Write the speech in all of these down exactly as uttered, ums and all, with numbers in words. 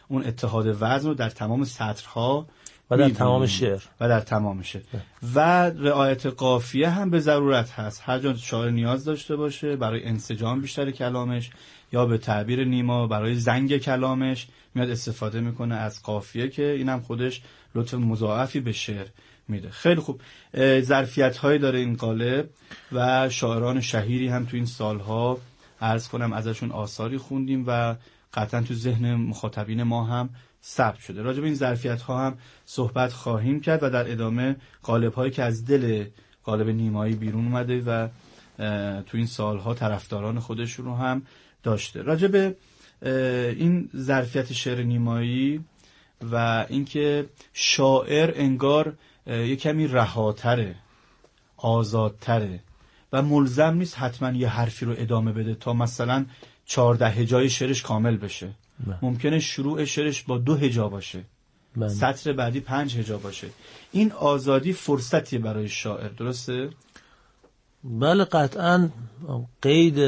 اون اتحاد وزن رو در تمام سطرها و در تمام شعر و در تمام شعر و رعایت قافیه هم به ضرورت هست. هر جا شاعر نیاز داشته باشه برای انسجام بیشتر کلامش یا به تعبیر نیما برای زنگ کلامش میاد استفاده میکنه از قافیه که اینم خودش لطف مضاعفی به شعر میده. خیلی خوب. ظرفیت هایی داره این قالب و شاعران شهیری هم تو این سالها عرض کنم ازشون آثاری خوندیم و قطعا تو ذهن مخاطبین ما هم ثبت شده. راجع به این ظرفیت ها هم صحبت خواهیم کرد و در ادامه قالب هایی که از دل قالب نیمایی بیرون اومده و تو این سالها طرفداران خودشون رو هم داشته. راجع به این ظرفیت شعر نیمایی و اینکه شاعر انگار یه کمی رهاتره، آزادتره و ملزم نیست حتما یه حرفی رو ادامه بده تا مثلا چهارده هجای شعرش کامل بشه. بله. ممکنه شروع شعرش با دو هجا باشه. بله. سطر بعدی پنج هجا باشه. این آزادی فرصتیه برای شاعر، درسته؟ بله قطعا. قید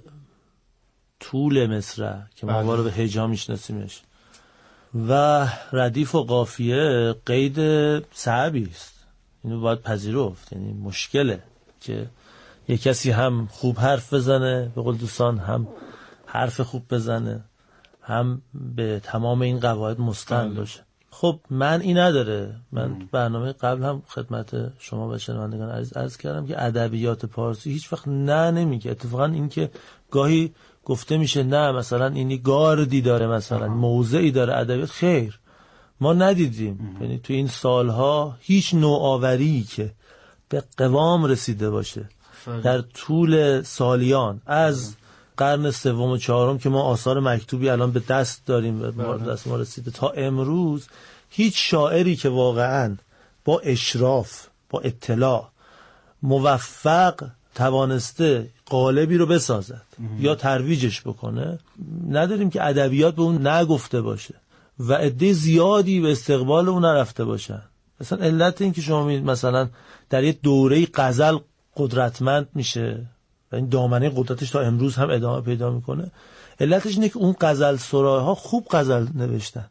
طول مصرع که ما رو به هجا میشناسیمش و ردیف و قافیه قید صعبی است. اینو باید پذیرفت. یعنی مشکله که یک کسی هم خوب حرف بزنه به قول دوستان، هم حرف خوب بزنه، هم به تمام این قواعد مستند باشه. خب من این نداره. من م. برنامه قبل هم خدمت شما و شنوندگان عزیز عرض کردم که ادبیات پارسی هیچ وقت نه نمیگه. اتفاقا این که گاهی گفته میشه نه مثلا اینی گاردی داره، مثلا موضعی داره ادبیات، خیر ما ندیدیم. یعنی تو این سالها هیچ نوآوری که به قوام رسیده باشه فهم. در طول سالیان از قرن سوم و چهارم که ما آثار مکتوبی الان به دست داریم و دست ما رسیده تا امروز، هیچ شاعری که واقعا با اشراف، با اطلاع موفق توانسته قالبی رو بسازد ام. یا ترویجش بکنه نداریم که ادبیات به اون نگفته باشه و عده زیادی به استقبال اون نرفته باشن. مثلا علت این که شما می مثلا در یه دوره غزل قدرتمند میشه و این دامنه قدرتش تا امروز هم ادامه پیدا میکنه، علتش اینه که اون غزل سرای‌ها خوب غزل نوشتن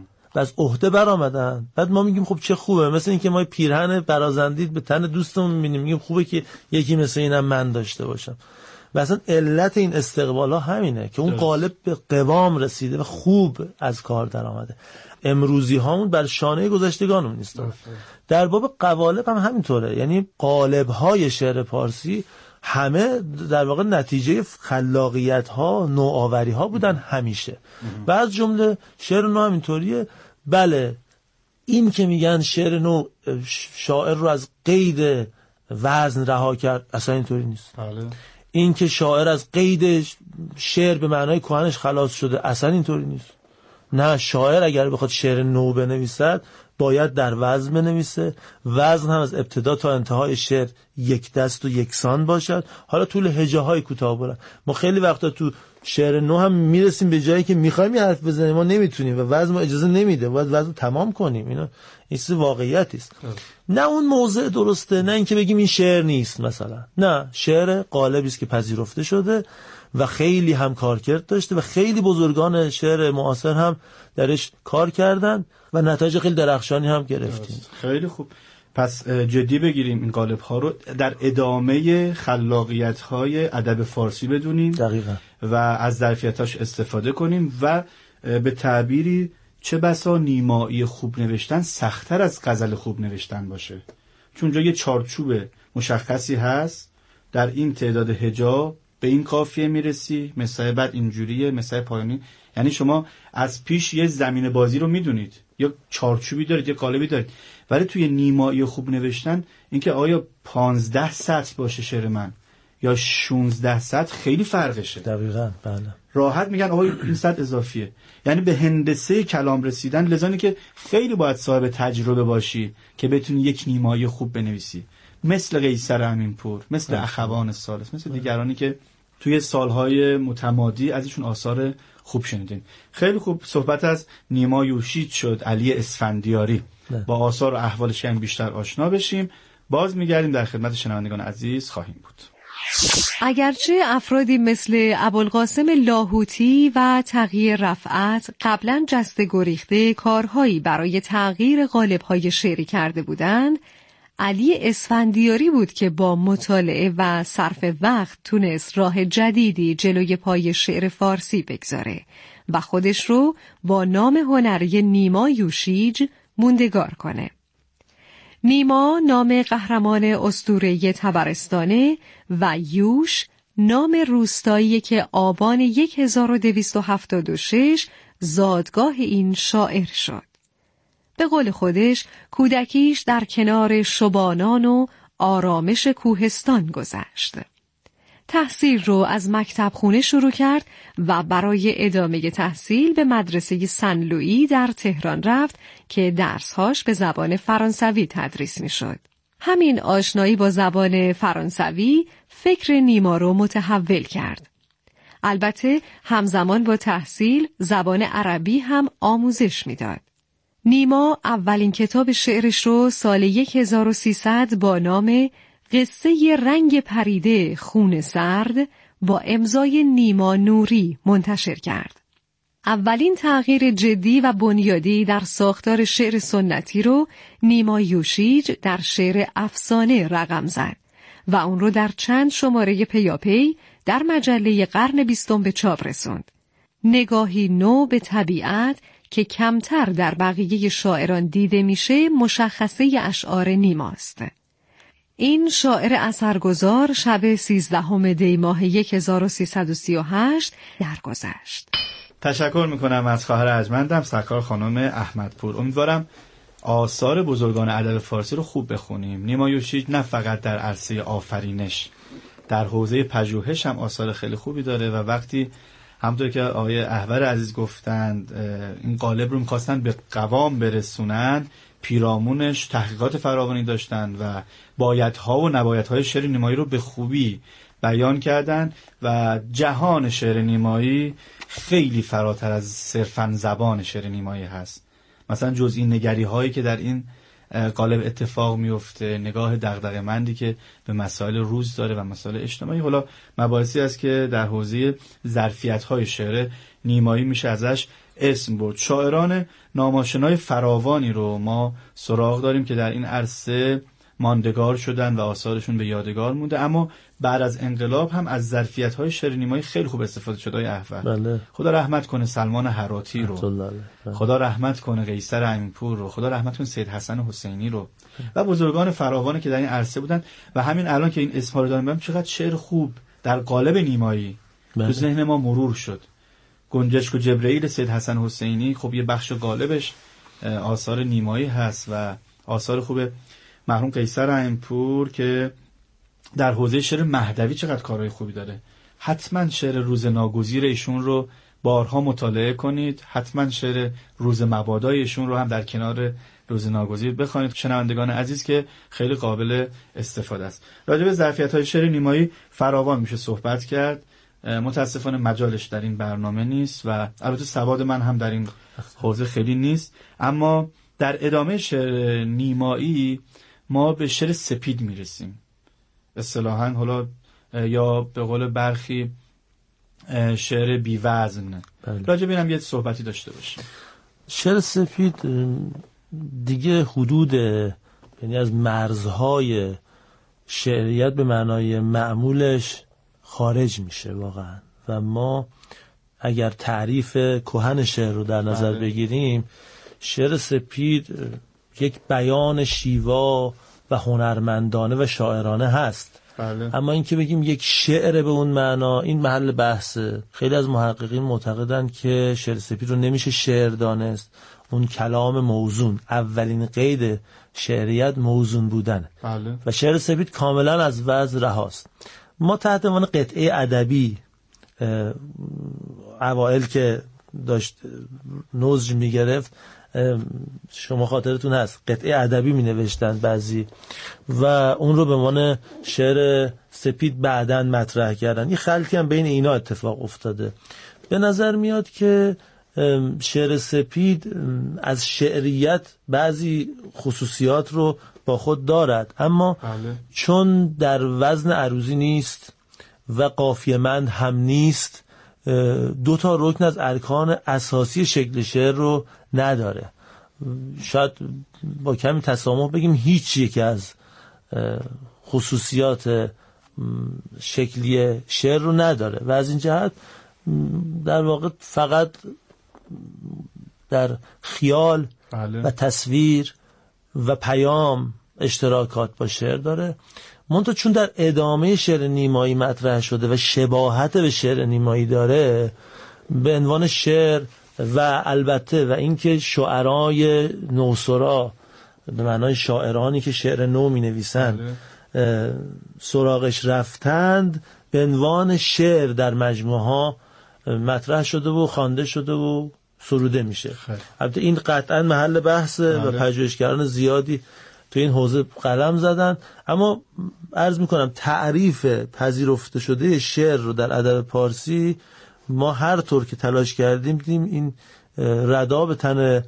و از عهده برآمدن. بعد ما میگیم خب چه خوبه، مثل این که ما پیرهن برازندید به تن دوستمون میبینیم میگیم خوبه که یکی مثل اینم من داشته باشم. و اصلا علت این استقبالا همینه که اون قالب به قوام رسیده و خوب از کار در آمده. امروزی هامون بر شانه گذشتگانمون نیست. در باب قوالب هم همینطوره. یعنی قالب های شعر پارسی همه در واقع نتیجه خلاقیت ها، نوآوری ها بودن همیشه. و از جمله شعر نو همینطوریه. بله این که میگن شعر نو شاعر رو از قید وزن رها کرد، اصلا اینطوری نیست. بله. این که شاعر از قید شعر به معنای کهنش خلاص شده، اصلا اینطوری نیست. نه، شاعر اگر بخواد شعر نو بنویسد باید در وزن بنویسه. وزن هم از ابتدا تا انتهای شعر یک دست و یکسان باشد. حالا طول هجاهای کوتاه بلند. ما خیلی وقتا تو شعر نو هم میرسیم به جایی که میخوایم یه حرف بزنیم ما نمیتونیم و وزن ما اجازه نمیده، باید وزن تمام کنیم. اینا این چیز واقعیتی است. نه اون موضع درسته، نه اینکه بگیم این شعر نیست مثلا. نه، شعر قالبی است که پذیرفته شده و خیلی هم کارکرد داشته و خیلی بزرگان شعر معاصر هم درش کار کردن و نتایج خیلی درخشانی هم گرفتیم. خیلی خوب. پس جدی بگیریم این قالب ها رو، در ادامه خلاقیت های ادب فارسی بدونیم. دقیقاً. و از ظرفیتاش استفاده کنیم و به تعبیری چه بسا نیمایی خوب نوشتن سخت‌تر از غزل خوب نوشتن باشه، چون جا یه چارچوب مشخصی هست. در این تعداد هجا به این قافیه میرسی، مثلا بعد اینجوریه، مثلا پایانی. یعنی شما از پیش یه زمین بازی رو میدونید، یا چارچوبی دارید، یا قالبی دارید. ولی توی نیمایی خوب نوشتن اینکه آیا پانزده سطر باشه شعر من یا شانزده سطر خیلی فرقشه. دقیقاً. بله. راحت میگن آقا این سطر اضافیه. یعنی به هندسه کلام رسیدن لذانی که خیلی باید صاحب تجربه باشی که بتونی یک نیمایی خوب بنویسی، مثل قیصر امینپور، مثل اخوان ثالث، مثل دیگرانی که توی سالهای متمادی ازشون آثار خوب شنیدین. خیلی خوب. صحبت از نیما یوشید شد، علی اسفندیاری. نه. با آثار و احوالش هم بیشتر آشنا بشیم. باز میگردیم در خدمت شنوندگان عزیز خواهیم بود. اگرچه افرادی مثل ابوالقاسم لاهوتی و تقی رفعت قبلا جسته گریخته کارهایی برای تغییر قالب‌های شعری کرده بودند، علی اسفندیاری بود که با مطالعه و صرف وقت تونست راه جدیدی جلوی پای شعر فارسی بگذاره و خودش رو با نام هنری نیما یوشیج موندگار کنه. نیما نام قهرمان اسطوره‌ای تبرستانه و یوش نام روستایی که آبان هزار و دویست و هفتاد و شش زادگاه این شاعر شد. به قول خودش کودکیش در کنار شبانان و آرامش کوهستان گذشت. تحصیل رو از مکتب خونه شروع کرد و برای ادامه تحصیل به مدرسه سن لویی در تهران رفت که درسهاش به زبان فرانسوی تدریس می شد. همین آشنایی با زبان فرانسوی فکر نیما رو متحول کرد. البته همزمان با تحصیل زبان عربی هم آموزش می داد. نیما اولین کتاب شعرش رو سال هزار و سیصد با نام قصه رنگ پریده خون سرد با امضای نیما نوری منتشر کرد. اولین تغییر جدی و بنیادی در ساختار شعر سنتی رو نیما یوشیج در شعر افسانه رقم زد و اون رو در چند شماره پیاپی در مجله قرن بیستم به چاپ رسوند. نگاهی نو به طبیعت که کمتر در بقیه شاعران دیده میشه مشخصه اشعار نیماست. این شاعر اثرگذار شب سیزدهم دی ماه هزار و سیصد و سی و هشت درگذشت. تشکر میکنم از خواهر ارجمندم سرکار خانم احمدپور. امیدوارم آثار بزرگان ادب فارسی رو خوب بخونیم. نیما یوشیج نه فقط در عرصه آفرینش، در حوزه پژوهش هم آثار خیلی خوبی داره و وقتی همونطور که آقای احور عزیز گفتند این قالب رو می‌خواستن به قوام برسونن، پیرامونش تحقیقات فراوانی داشتن و بایدها و نبایدهای شعر نیمایی رو به خوبی بیان کردن و جهان شعر نیمایی خیلی فراتر از صرفاً زبان شعر نیمایی هست. مثلا جز این نگری هایی که در این قالب اتفاق میفته، نگاه دغدغه‌مندی که به مسائل روز داره و مسائل اجتماعی، حالا مباحثی است که در حوزه ظرفیت‌های شعر نیمایی میشه ازش اسم برد. شاعران ناماشنای فراوانی رو ما سراغ داریم که در این عرصه ماندگار شدن و آثارشون به یادگار مونده، اما بعد از انقلاب هم از ظرفیت‌های شعر نیمایی خیلی خوب استفاده شده. های احول بله. خدا رحمت کنه سلمان هراتی رو، بله. خدا رحمت کنه قیصر امینپور رو، خدا رحمت کنه سید حسن حسینی رو و بزرگان فراوانی که در این عرصه بودن. و همین الان که این اسم‌ها رو دارم چقدر شعر خوب در قالب نیمایی بله. تو ذهن ما مرور شد. گنجشک و جبرئیل سید حسن حسینی خب یه بخش قالبش آثار نیمایی هست و آثار خوب مرحوم قیصر امینپور که در حوزه شعر مهدوی چقدر کارهای خوبی داره. حتما شعر روز ناگزیر ایشون رو بارها مطالعه کنید، حتما شعر روز مبادا ایشون رو هم در کنار روز ناگزیر بخوانید شنوندگان عزیز که خیلی قابل استفاده است. راجع به ظرفیت‌های شعر نیمایی فراوان میشه صحبت کرد، متاسفانه مجالش در این برنامه نیست و البته سواد من هم در این حوزه خیلی نیست، اما در ادامه شعر نیمایی ما به شعر سپید میرسیم اصطلاحاً، حالا یا به قول برخی شعر بی‌وزن. راجع به اینم یه صحبتی داشته باشیم. شعر سپید دیگه حدود، یعنی از مرزهای شعریت به معنای معمولش خارج میشه واقعا و ما اگر تعریف کهن شعر رو در نظر بله. بگیریم، شعر سپید یک بیان شیوا و هنرمندانه و شاعرانه هست بله. اما اینکه بگیم یک شعر به اون معنا، این محل بحثه. خیلی از محققین معتقدن که شعر سپید رو نمیشه شعر دانست. اون کلام موزون، اولین قید شعریت موزون بودن بله. و شعر سپید کاملا از وزن رهاست. ما تحت عنوان قطعه ادبی اوائل که داشت نوزج میگرفت، شما خاطرتون هست قطعه ادبی می نوشتن بعضی و اون رو به عنوان شعر سپید بعداً مطرح کردن. این خلطی هم بین اینا اتفاق افتاده. به نظر میاد که شعر سپید از شعریت بعضی خصوصیات رو با خود دارد، اما بله. چون در وزن عروضی نیست و قافیه‌مند هم نیست، دو تا رکن از ارکان اساسی شکل شعر رو نداره. شاید با کمی تسامح بگیم هیچ یک از خصوصیات شکلی شعر رو نداره و از این جهت در واقع فقط در خیال بله. و تصویر و پیام اشتراکات با شعر داره. منتها چون در ادامه شعر نیمایی مطرح شده و شباهت به شعر نیمایی داره، به عنوان شعر و البته و اینکه شاعرای نوسرا به معنای شاعرانی که شعر نو می نویسند بله. سراغش رفتند، به عنوان شعر در مجموعه ها مطرح شده و خوانده شده و سروده میشه. البته این قطعا محل بحثه و پژوهشگران زیادی تو این حوزه قلم زدن، اما عرض میکنم تعریف پذیرفته شده شعر رو در ادب پارسی ما هر طور که تلاش کردیم دیدیم این ردا به تن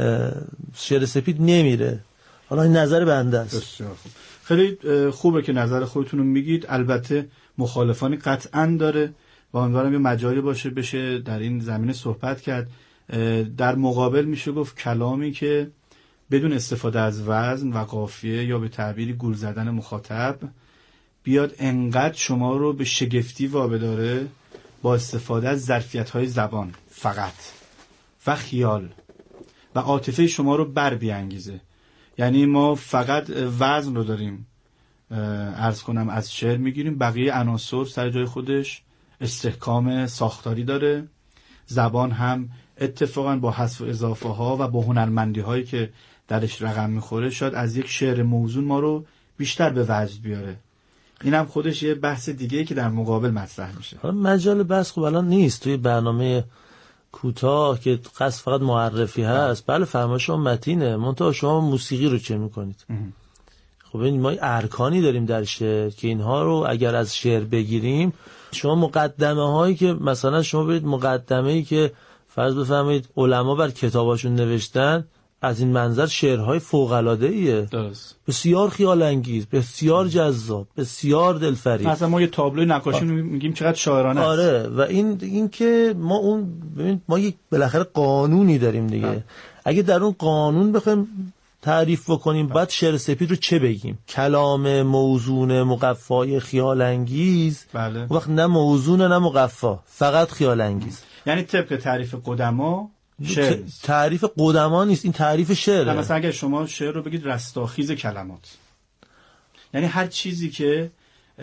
شعر سپید نمیره. حالا این نظر بنده است. بسیار خوب. خیلی خوبه که نظر خودتون رو میگید. البته مخالفانی قطعا داره و امیدوارم یه مجالی باشه بشه در این زمینه صحبت کرد. در مقابل میشه گفت کلامی که بدون استفاده از وزن و قافیه یا به تعبیری گول زدن مخاطب بیاد انقدر شما رو به شگفتی وابداره با استفاده از ظرفیت‌های زبان فقط و خیال و عاطفه شما رو بر بیانگیزه. یعنی ما فقط وزن رو داریم عرض کنم از شعر میگیریم، بقیه عناصر سر جای خودش استحکام ساختاری داره. زبان هم اتفاقا با حذف و اضافه ها و با هنرمندی هایی که درش رقم میخوره شاید از یک شعر موزون ما رو بیشتر به وجد بیاره. این هم خودش یه بحث دیگه که در مقابل مطرح میشه. حالا مجال بحث خب الان نیست توی برنامه کوتاه که قصد فقط معرفی هست. بله فرمایش شما متینه، منتها شما موسیقی رو چه میکنید؟ خب این ما ارکانی داریم در شعر که اینها رو اگر از شعر بگیریم، شما مقدمه هایی که مثلا شما برید مقدمه‌ای که فرض بفرمایید علما بر کتاباشون نوشتن، از این منظر شعرهای فوق‌العاده‌ایه. درست. بسیار خیال انگیز، بسیار جذاب، بسیار دلفریب. مثلا ما یه تابلوی نقاشی میگیم چقدر شاعرانه است. آره و این این که ما اون ببین ما یک بالاخره قانونی داریم دیگه. ها. اگه در اون قانون بخوایم تعریف بکنیم بعد شعر سپید رو چه بگیم؟ کلام موزون مقفای خیال انگیز. بله. وقت نه موزون نه مقفا، فقط خیال انگیز. یعنی طبق تعریف قدما شعر تعریف قدما نیست، این تعریف شعره. مثلا اگه شما شعر رو بگید رستاخیز کلمات، یعنی هر چیزی که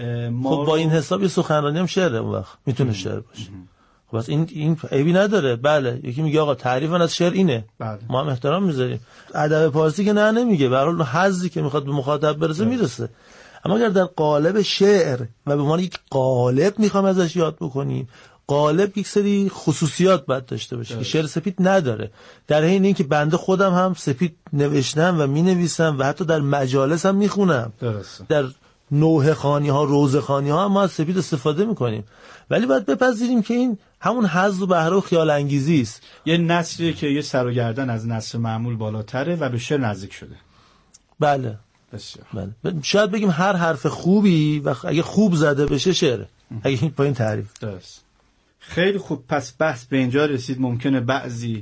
ما خب با این حساب یه سخنرانی هم شعره اون وقت میتونه شعر باشه. خب بس این این عیبی نداره. بله یکی میگه آقا تعریف من از شعر اینه. بله. ما هم احترام میذاریم. ادب پارسی که نه نمیگه، به هر حال حظی که میخواد به مخاطب برسه میرسه. اما اگر در قالب شعر و به عنوان یک قالب میخوام ازش یاد بکنیم، قالب یک سری خصوصیات باید داشته باشه که شعر سپید نداره. در حین اینکه بنده خودم هم سپید نوشتم و مینویسم و حتی در مجالس هم میخونم. درسته. در نوحه خوانی ها، روزه خوانی ها هم ما از سپید استفاده میکنیم، ولی باید بپذیریم که این همون حظ و بهره و خیال انگیزی است. یه نسلیه که یه سر و گردن از نسل معمول بالاتره و به شعر نزدیک شده. بله بسیار. بله. شاید بگیم هر حرف خوبی و اگه خوب زده بشه شعره. اگه این پایین تعریف. درست. خیلی خوب. پس بحث به اینجا رسید ممکنه بعضی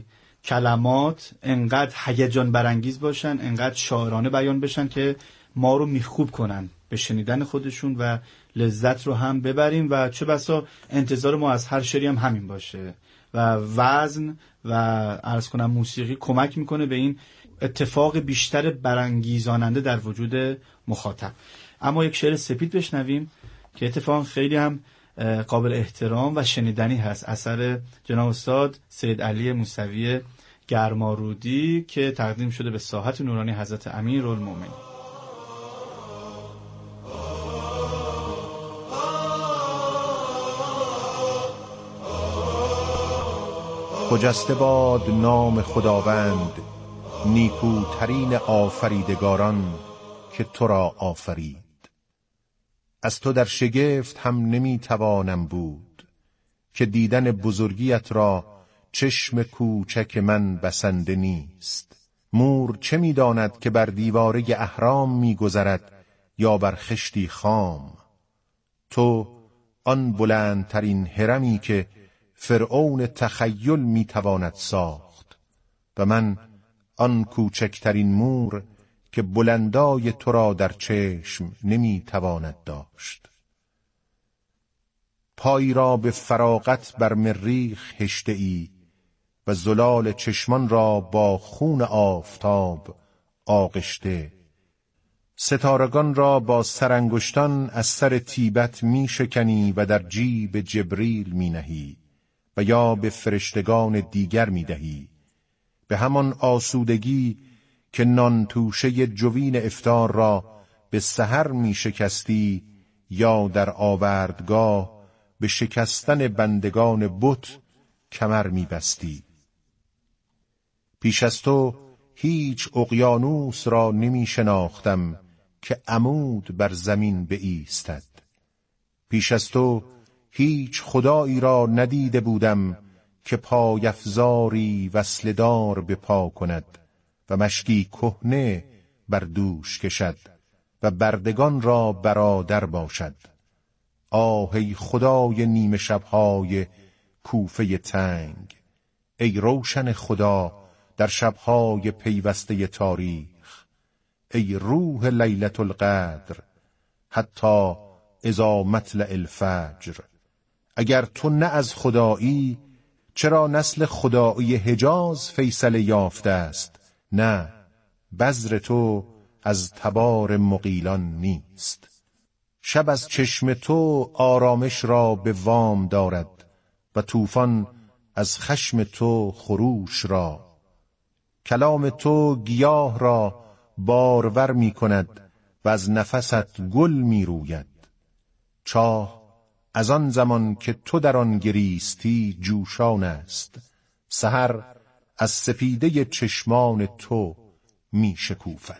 کلمات انقدر هیجان برانگیز باشن، انقدر شاعرانه بیان بشن که ما رو میخکوب کنن به شنیدن خودشون و لذت رو هم ببریم و چه بسا انتظار ما از هر شعری هم همین باشه و وزن و عرض کنم موسیقی کمک میکنه به این اتفاق بیشتر برانگیزاننده در وجود مخاطب. اما یک شعر سپید بشنویم که اتفاقا خیلی هم قابل احترام و شنیدنی هست، اثر جناب استاد سید علی موسوی گرمارودی که تقدیم شده به ساحت نورانی حضرت امیرالمومنین. خجسته باد نام خداوند، نیکوترین آفریدگاران که تو را آفرید. از تو در شگفت هم نمی توانم بود، که دیدن بزرگیت را چشم کوچک من بسنده نیست. مور چه می داند که بر دیواره اهرام می گذرد یا بر خشتی خام؟ تو آن بلندترین هرمی که فرعون تخیل میتواند ساخت و من آن کوچکترین مور که بلندای تو را در چشم نمیتواند داشت. پای را به فراغت بر مریخ هشته ای و زلال چشمان را با خون آفتاب آغشته. ستارگان را با سرانگشتان از سر تیبت می شکنی و در جیب جبریل می نهی و یا به فرشتگان دیگر می دهی، به همان آسودگی که نان توشه جوین افطار را به سحر می شکستی یا در آوردگاه به شکستن بندگان بت کمر می بستی. پیش از تو هیچ اقیانوس را نمی شناختم که عمود بر زمین بایستد. پیش از تو هیچ خدایی را ندیده بودم که پایفزاری وصلدار به پا کند و مشکی کهنه بر دوش کشد و بردگان را برادر باشد. آه ای خدای نیمه شبهای کوفه تنگ، ای روشن خدا در شبهای پیوسته تاریخ، ای روح لیلة القدر حتی اذا مطلع الفجر. اگر تو نه از خدایی، چرا نسل خدایی حجاز فیصله یافته است؟ نه، بذر تو از تبار مغیلان نیست. شب از چشم تو آرامش را به وام دارد و طوفان از خشم تو خروش را. کلام تو گیاه را بارور می کند و از نفست گل می روید. چاه از آن زمان که تو در آن گریستی جوشان است، سحر از سپیده چشمان تو می شکوفد.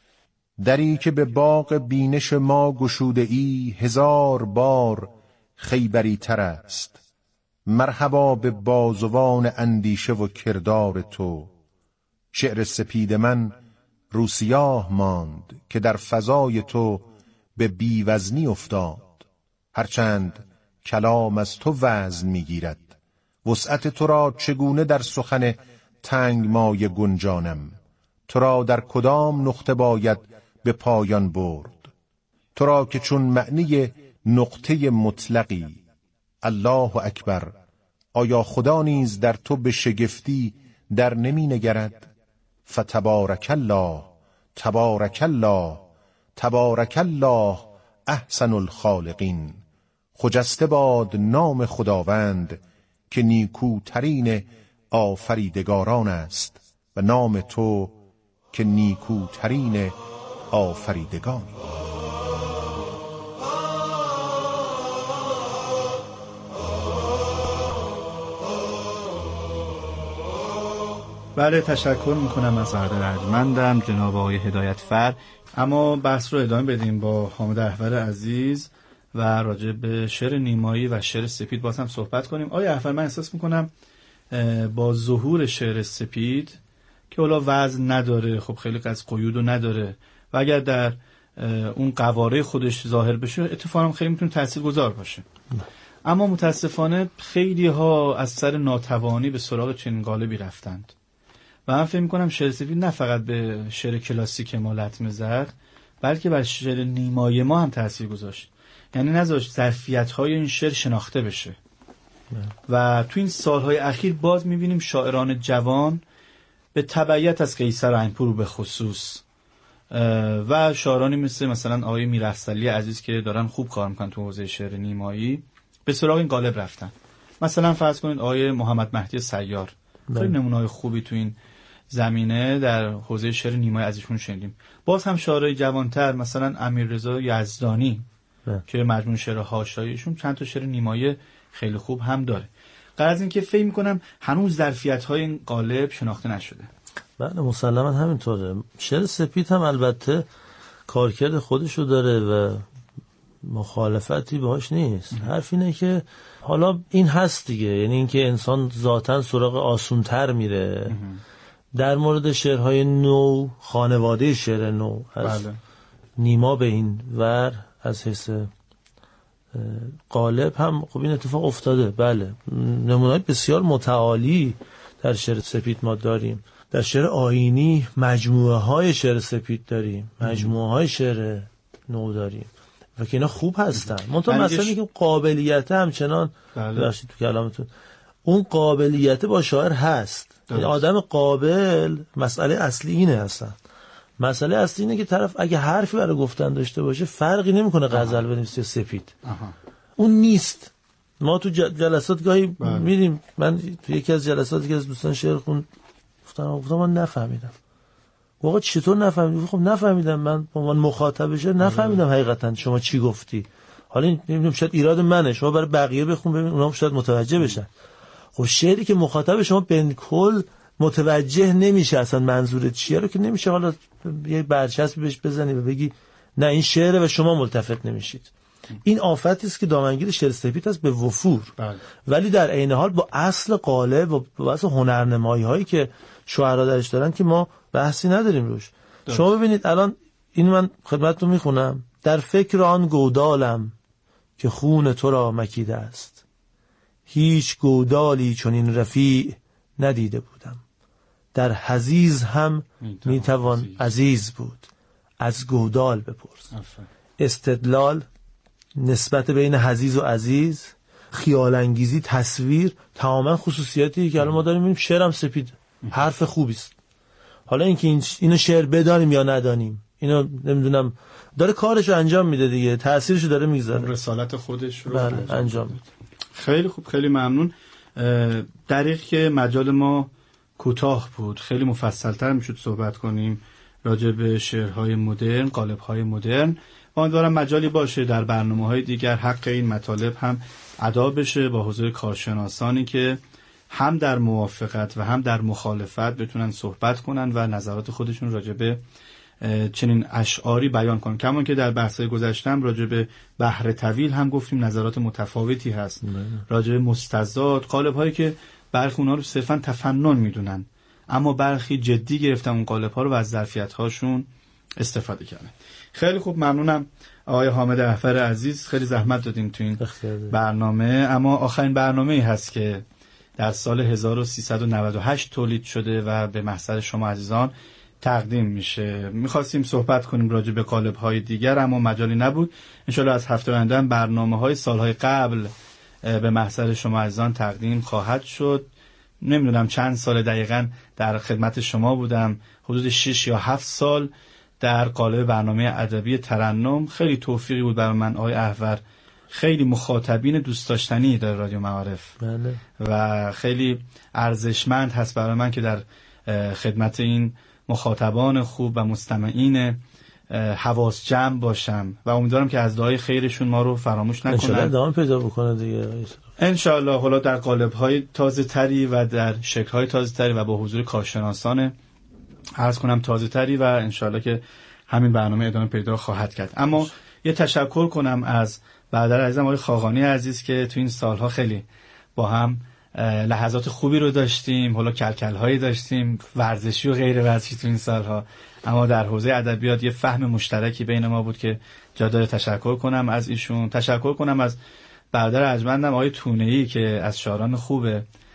دری که به باغ بینش ما گشوده ای هزار بار خیبری تر است. مرحبا به بازوان اندیشه و کردار تو. شعر سپید من روسیاه ماند که در فضای تو به بیوزنی افتاد. هرچند کلام از تو وزن میگیرد، وسعت تو را چگونه در سخن تنگ مایه گنجانم؟ تو را در کدام نقطه باید به پایان برد؟ تو را که چون معنی نقطه مطلقی. الله اکبر، آیا خدا نیز در تو به شگفتی در نمی نگرد؟ فتبارک الله تبارک الله تبارک الله احسن الخالقین. خجسته باد نام خداوند که نیکوترین آفریدگاران است و نام تو که نیکوترین آفریدگانی. بله، تشکر میکنم از سرده رجمندم جناب آقای هدایتفر. اما بحث رو ادامه بدیم با حامد احول عزیز و راجع به شعر نیمایی و شعر سپید باز هم صحبت کنیم. آقای احول، من احساس میکنم با ظهور شعر سپید که اولا وزن نداره، خب خیلی از قیودو نداره و اگر در اون قواره خودش ظاهر بشه اتفاقا خیلی میتونه تاثیرگذار باشه. اما متاسفانه خیلی ها از سر ناتوانی به سراغ چنین قالبی رفتند و من فکر می‌کنم شعر سپید نه فقط به شعر کلاسیک ما لطمه زد، بلکه بر شعر نیمایی ما هم تاثیر گذاشت. یعنی نذاشت ظرفیت‌های این شعر شناخته بشه نه. و تو این سال‌های اخیر باز می‌بینیم شاعران جوان به تبعیت از قیصر اینپور به خصوص و شاعرانی مثل مثلا آقای میرافضلی عزیز که دارن خوب کار میکنن تو حوزه شعر نیمایی به سراغ این قالب رفتن. مثلا فرض کنید آقای محمد مهدی سیار، خیلی نمونه‌های خوبی تو این زمینه در حوزه شعر نیمایی ازشون شنیدیم. باز هم شاعرای جوانتر مثلا امیررضا یزدانی نه. که مجموع شعر حاشیه‌ایشون چند تا شعر نیمایی خیلی خوب هم داره. غرض این که فکر می‌کنم هنوز ظرفیت‌های این قالب شناخته نشده. بله مسلماً همینطوره. شعر سپید هم البته کارکرد خودشو داره و مخالفتی باهاش نیست. حرف اینه که حالا این هست دیگه، یعنی اینکه انسان ذاتاً سراغ آسونتر میره. اه. در مورد شعرهای نو، خانواده شعر نو از بله. نیما به این ور از حیث غالب هم خب این اتفاق افتاده. بله، نمونه‌های بسیار متعالی در شعر سپید ما داریم. در شعر آیینی مجموعه های شعر سپید داریم، مجموعه های شعر نو داریم و که اینا خوب هستن. منتها مثلا اینکه قابلیت همچنان ببخشید تو کلامتون، اون قابلیت با شاعر هست. این آدم قابل، مسئله اصلی اینه هستن. مسئله اصلی اینه که طرف اگه حرفی برای گفتن داشته باشه فرقی نمیکنه غزل بنویسه یا سپید. آها. اون نیست. ما تو جلسات گاهی میریم، من تو یکی از جلساتی که از دوستان شعر خون گفتم گفتم من نفهمیدم. واقعا چطور نفهمیدم؟ خب نفهمیدم، من با من مخاطبشه نفهمیدم حقیقتا شما چی گفتی. حالا نمیدونم شاید ایراد منه، شما برای بقیه بخون ببین اونها شاید متوجه بشن. خب شعری که مخاطب شما بن کل متوجه نمیشه اصلا منظورت چیه رو که نمیشه حالا یه برچسب بهش بزنی و بگی نه این شعره و شما ملتفت نمیشید. این آفتی است که دامنگیر شعر سپید است به وفور. بله. ولی در عین حال با اصل قالب و با اصل هنرنمایی هایی که شاعرها درش دارن که ما بحثی نداریم روش. داشت. شما ببینید الان این من خدمتتون میخونم: در فکر آن گودالم که خون تو را مکیده است، هیچ گودالی چون این رفیع ندیده بودم. در حزیز هم میتوان عزیز بود، از گودال بپرس. افره. استدلال، نسبت بین حزیز و عزیز، خیال انگیزی، تصویر، تماما خصوصیاتی که الان ما داریم میبینیم. شعرم سپید، حرف خوبی است. حالا اینکه این اینو شعر بدانیم یا ندانیم، اینو نمیدونم، داره کارشو انجام میده دیگه، تأثیرشو داره میذاره، رسالت خودش رو بله انجام میده. خیلی خوب، خیلی ممنون. دقیق که مجال ما کوتاه بود، خیلی مفصل‌تر میشد صحبت کنیم راجع به شعرهای مدرن، قالب‌های مدرن. امیدوارم مجالی باشه در برنامه‌های دیگر حق این مطالب هم ادا بشه با حضور کارشناسانی که هم در موافقت و هم در مخالفت بتونن صحبت کنن و نظرات خودشون راجع به چنین اشعاری بیان کنن. کما که در بحث‌های گذشتم راجع به بحر طویل هم گفتیم نظرات متفاوتی هست، راجع به مستزاد، قالب‌هایی که برخی اونها رو صرفاً تفنن میدونن اما برخی جدی گرفتن اون قالب‌ها رو و از ظرفیت‌هاشون استفاده کردن. خیلی خوب، ممنونم آقای حامد احفر عزیز، خیلی زحمت دادیم تو این برنامه. اما آخرین برنامه‌ای هست که در سال هزار و سیصد و نود و هشت تولید شده و به محضر شما عزیزان تقدیم میشه. میخواستیم صحبت کنیم راجع به قالب‌های دیگر اما مجالی نبود. انشالله از هفته آینده برنامه‌های سال‌های قبل به محضر شما عزیزان تقدیم خواهد شد. نمیدونم چند سال دقیقاً در خدمت شما بودم، حدود شش یا هفت سال در قالب برنامه ادبی ترنم. خیلی توفیقی بود برای من آقای احفر، خیلی مخاطبین دوست داشتنی در رادیو معارف. بله. و خیلی ارزشمند هست برای من که در خدمت این مخاطبان خوب و مستمعین حواس جمع باشم و امیدوارم که از دعای خیرشون ما رو فراموش نکنن. انشالله ادامه پیدا بکنه دیگه انشالله، حالا در قالب‌های تازه تری و در شکل‌های تازه تری و با حضور کارشناسان عرض کنم تازه تری و انشالله که همین برنامه ادامه پیدا خواهد کرد. اما یه تشکر کنم از برادر عزیزم آقای خاقانی عزیز که تو این سالها خیلی با هم لحظات خوبی رو داشتیم، حالا کلکل‌هایی داشتیم ورزشی و غیر ورزشی تو این سالها، اما در حوزه ادبیات یه فهم مشترکی بین ما بود که جا داره تشکر کنم از ایشون. تشکر کنم از برادر ارجمندم آقای تونه‌ای که از شاعران خوب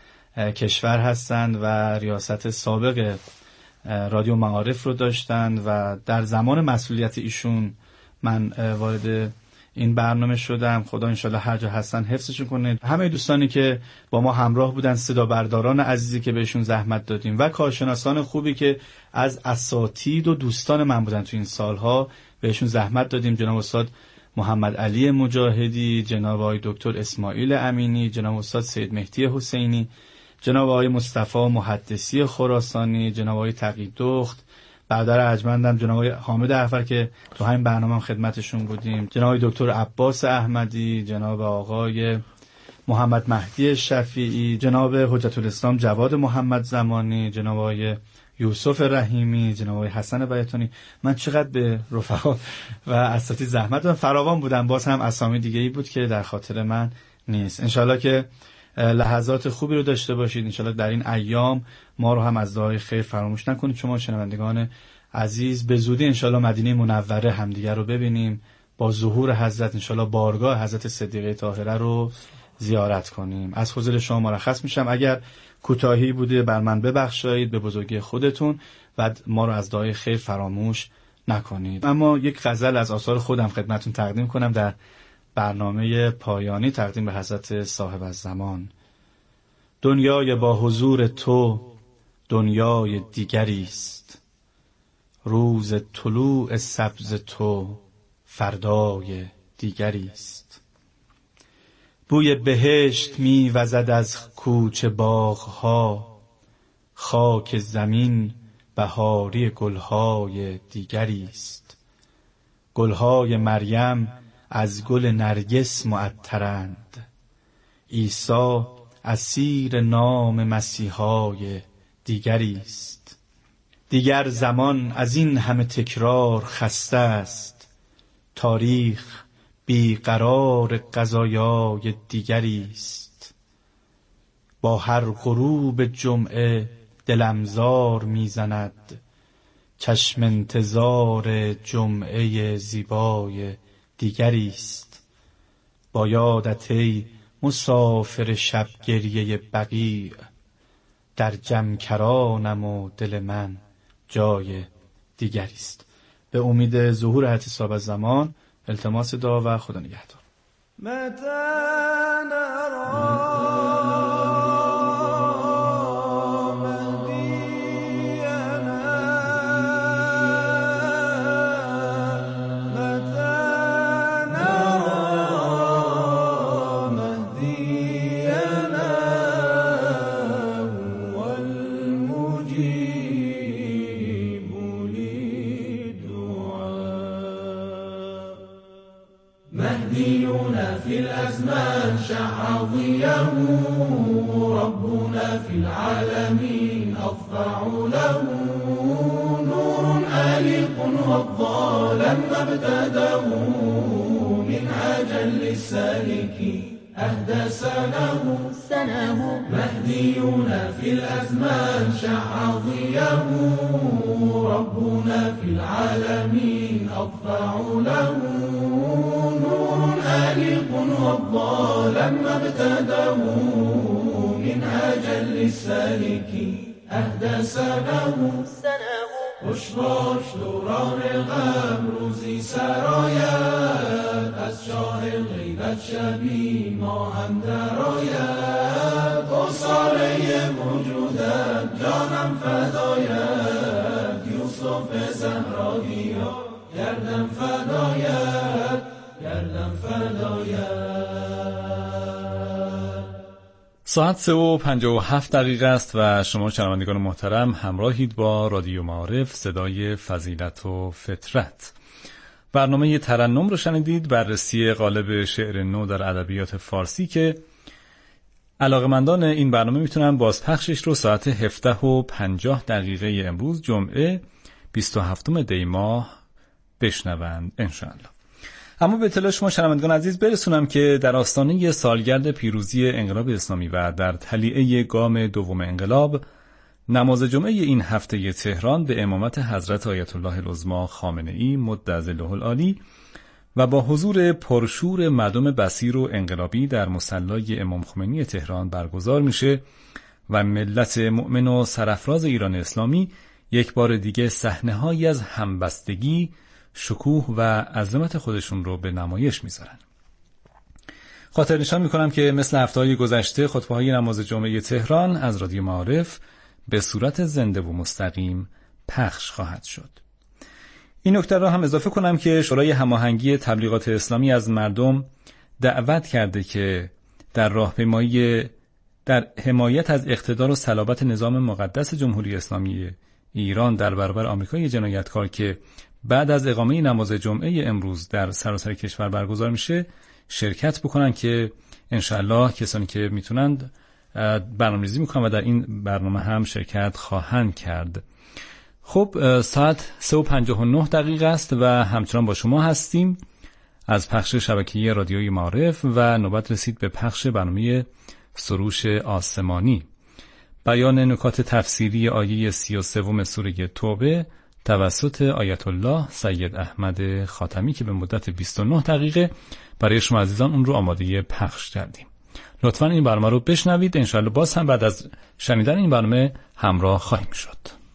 کشور هستند و ریاست سابق رادیو معارف رو داشتن و در زمان مسئولیت ایشون من وارد این برنامه شدم. خدا انشالله هر جا هستن حفظشون کنه. همه دوستانی که با ما همراه بودن، صدا برداران عزیزی که بهشون زحمت دادیم و کارشناسان خوبی که از اساتید و دوستان من بودن تو این سالها، بهشون زحمت دادیم. جناب استاد محمد علی مجاهدی، جناب آقای دکتر اسماعیل امینی، جناب استاد سید مهدی حسینی، جناب آقای مصطفی محدثی خراسانی، جناب آقای تقی دخت، برادر ارجمندم جناب آقای حامد احفر که تو همین برنامه هم خدمتشون بودیم، جناب آقای دکتر عباس احمدی، جناب آقای محمد مهدی شفیعی، جناب حجت الاسلام جواد محمد زمانی، جناب آقای یوسف رحیمی، جناب آقای حسن بیاتونی. من چقدر به رفقا و اساتید زحمت دادم، فراوان بودم. باز هم اسامی دیگه ای بود که در خاطر من نیست. انشالله که لحظات خوبی رو داشته باشید. انشالله در این ایام ما رو هم از دعای خیر فراموش نکنید. شما شنوندگان عزیز به زودی انشالله مدینه منوره همدیگر رو ببینیم. با ظهور حضرت انشالله بارگاه حضرت صدیقه طاهره رو زیارت کنیم. از فضل شما مرخص میشم. اگر کوتاهی بوده بر من ببخشید به بزرگی خودتون و ما رو از دعای خیر فراموش نکنید. اما یک غزل از آثار خودم خدمتون تقدیم کنم در برنامه پایانی تقدیم به حضرت صاحب الزمان. دنیای با حضور تو دنیای دیگری است، روز طلوع سبز تو فردای دیگری است. بوی بهشت می وزد از کوچه باغها، خاک زمین بهاری گلهای دیگری است. گلهای مریم از گل نرگس معطرند، عیسی اسیر نام مسیحای دیگری است. دیگر زمان از این همه تکرار خسته است، تاریخ بیقرار قضایای دیگری است. با هر غروب جمعه دلم زار میزند، چشم انتظار جمعه زیبای دیگری است. با یادت ای مسافر شب گریه بقیع، در جمکرانم و دل من جای دیگری است. به امید ظهور حضرت صاحب الزمان التماس دعا و خدا نگهدار. مهدينا في الأزمان شع ضيه، ربنا في العالمين أضفع له. نور آلق وضى لما ابتداه، منهاجا للسالكين أهدى سناه. سناه مهدينا في الأزمان شع ضيه، ربنا في العالمين أضفع له. نور آلق وضى لما ابتداه، منهاجا للسالكين أهدى سناه. هشدار دوران غم روزی سرآید، از شاه غیبت شبی ما هم درآید. با ساله موجودت جانم فداید، یوسف زهراییا گردم فداید، گردم فداید. ساعت سه و پنجاه و هفت دقیقه است و شما شنوندگان محترم همراهید با رادیو معارف صدای فضیلت و فطرت. برنامه ترنم رو شنیدید، بررسی قالب شعر نو در ادبیات فارسی که علاقمندان این برنامه میتونن بازپخشش رو ساعت هفده و پنجاه دقیقه امروز جمعه بیست و هفتم دی ماه بشنوند انشاءالله. اما به اطلاع شما شنوندگان عزیز برسونم که در آستانه سالگرد پیروزی انقلاب اسلامی و در تلیعه گام دوم انقلاب، نماز جمعه این هفته تهران به امامت حضرت آیت الله العظمی خامنه‌ای مد ظله العالی و با حضور پرشور مردم بصیر و انقلابی در مصلی امام خمینی تهران برگزار میشه و ملت مؤمن و سرافراز ایران اسلامی یک بار دیگه صحنه‌هایی از همبستگی، شکوه و عظمت خودشون رو به نمایش میذارن. خاطر نشان میکنم که مثل هفته‌های گذشته خطبه‌های نماز جمعه تهران از رادیو معارف به صورت زنده و مستقیم پخش خواهد شد. این نکته را هم اضافه کنم که شورای هماهنگی تبلیغات اسلامی از مردم دعوت کرده که در راهپیمایی در حمایت از اقتدار و صلابت نظام مقدس جمهوری اسلامی ایران در برابر آمریکای جنایتکار که بعد از اقامه نماز جمعه امروز در سراسر کشور برگزار میشه شرکت بکنن که انشالله کسانی که میتونند برنامه‌ریزی میکنن و در این برنامه هم شرکت خواهند کرد. خب ساعت سه و پنجاه و نه دقیقه است و همچنان با شما هستیم از پخش شبکه‌ای رادیوی معارف و نوبت رسید به پخش برنامه سروش آسمانی. بیان نکات تفسیری آیه سی و سوم سوره توبه توسط آیت الله سید احمد خاتمی که به مدت بیست و نه دقیقه برای شما عزیزان اون رو آماده پخش کردیم. لطفاً این برنامه رو بشنوید. انشاءالله باز هم بعد از شنیدن این برنامه همراه خواهیم شد.